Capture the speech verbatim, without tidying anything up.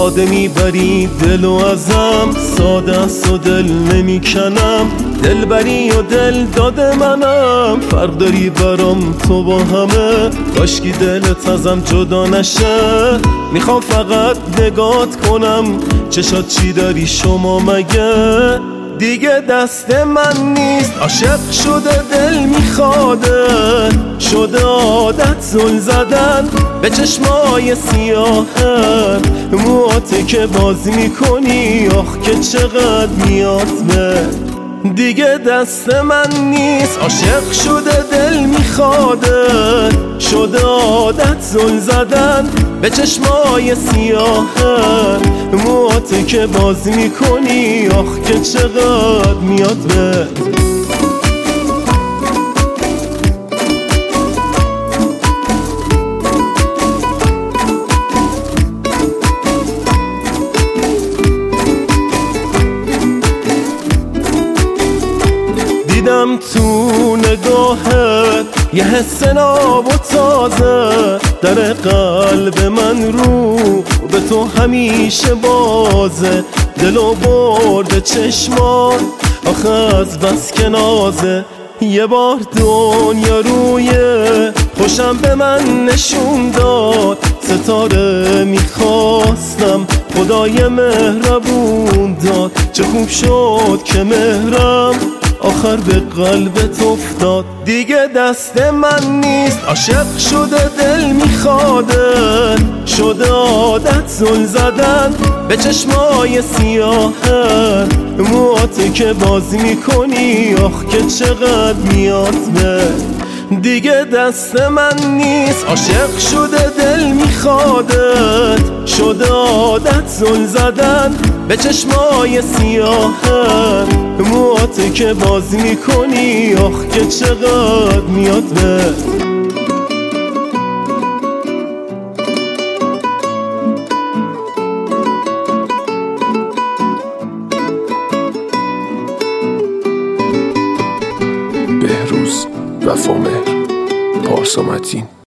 ساده میبری دلو ازم، ساده است و دل نمیکنم. دل بری و دل داده منم، فرق داری برام تو با همه. کاشکی دلت ازم جدا نشه، میخوام فقط نگات کنم. چشات چی داری شما مگه؟ دیگه دست من نیست، عاشق شده دل میخواده. شده عادت زل زدن به چشمای سیاهت، موهاته که باز میکنی آخ که چقدر میاد به. دیگه دست من نیست، عاشق شده دل میخواده. شده عادت زل زدن به چشمای سیاهت، موهاته که باز میکنی آخ که چقدر میاد به. دیدم تو نگاهت یه حس ناب و تازه، در قلب من رو به تو همیشه بازه. دلو برده چشمان آخه از بس که نازه. یه بار دنیا روی خوشم به من نشون داد، ستاره میخواستم خدای مهربون داد. چه خوب شد که مهرم آخر به قلبت افتاد. دیگه دست من نیست، عاشق شده دل میخواده. شده عادت زل زدن به چشمای سیاهت، موهاته که باز میکنی آخ که چقدر میاد به. دیگه دست من نیست، عاشق شده دل میخوادت. شده عادت زل زدن به چشمای سیاهت، موهاته که باز میکنی آخ که چقدر میاد به. بهروز وفامهر پارسا متین.